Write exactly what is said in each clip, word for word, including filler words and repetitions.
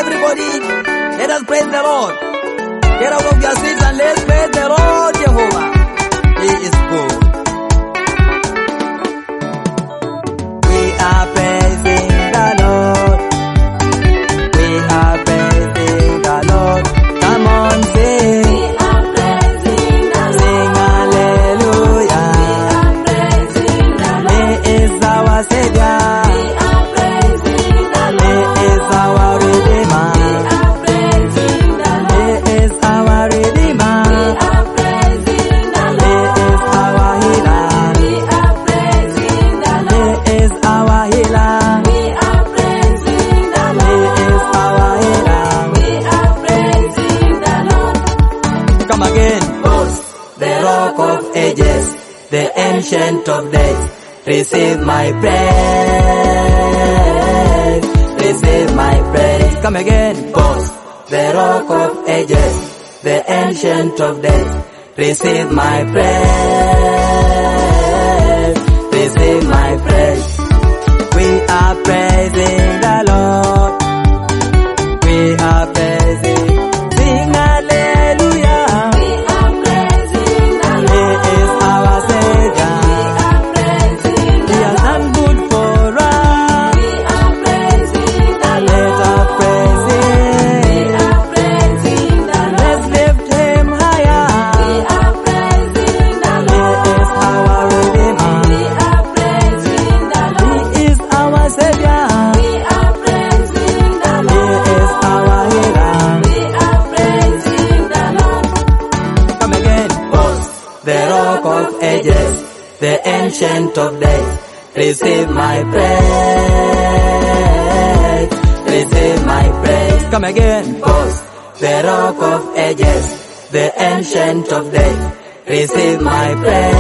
Everybody, let us praise the Lord. Get out of your seats and let's praise the Lord Jehovah. He is good. We are praising the Lord. We are praising the Lord. Come on, sing. We are praising the Lord. Sing hallelujah. We are praising the Lord. He is our Savior. We are praising the He Lord. is our Redeemer. We are praising the He Lord. is our Redeemer. We are praising the He Lord. is our healer. We are praising the He Lord. is our healer. We are praising the He Lord. is our healer. We are praising the Lord. Come again. The Rock of Ages, the Ancient of Days, receive my praise. Receive my praise. Come again. The Rock of Ages, the Ancient of Days, receive my praise. Receive my praise. We are praising the Lord. We are praising. Sing hallelujah. We are praising the He Lord. is our Savior. We are praising He the has Lord. done good for us. We are praising the Let Lord. us praise We Him. are praising the Lord. Let's lift Him We higher. are praising the He Lord. is our Redeemer. We are praising the Lord. He is our Savior. We are praising the He Lord. is our healer. We are praising the Lord. Come again. The Rock of Ages, the Ancient of Days, receive my praise. Receive my praise. Come again. The Rock of Ages, the Ancient of Days, receive my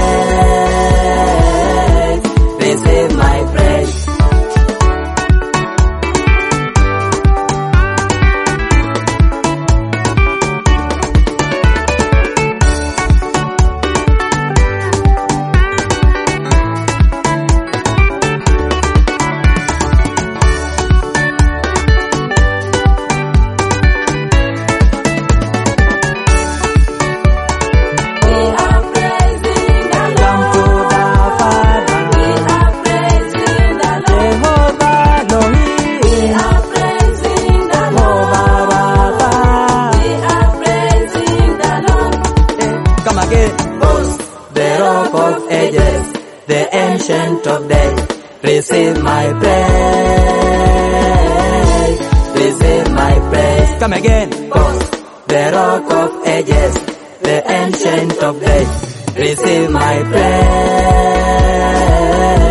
praise. Receive my praise. We are praising the Come to Lord. the Father. We are praising the Lord. Jehovah We Elohim. are praising the Lord. Jehovah Rapha. We are praising the Lord. Come again. The Rock of Ages, the Ancient of Days, receive my praise. Receive my praise. Come again. The Rock of Ages, the Ancient of Days, receive my praise.